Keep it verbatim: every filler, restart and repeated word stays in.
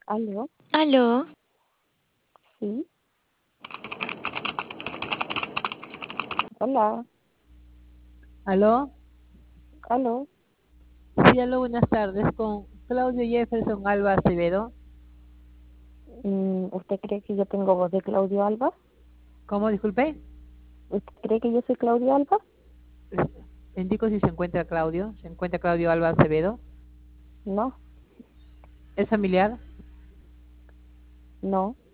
¿Aló? Aló, Sí. Hola. ¿Aló? ¿Aló? Sí, aló, buenas tardes. Con Claudio Jefferson Alba Acevedo. Mm, ¿Usted cree que yo tengo voz de Claudio Alba? ¿Cómo, disculpe? ¿Usted cree que yo soy Claudio Alba? Es- Indico si se encuentra Claudio. ¿Se encuentra Claudio Alba Acevedo? No, ¿Es familiar? no.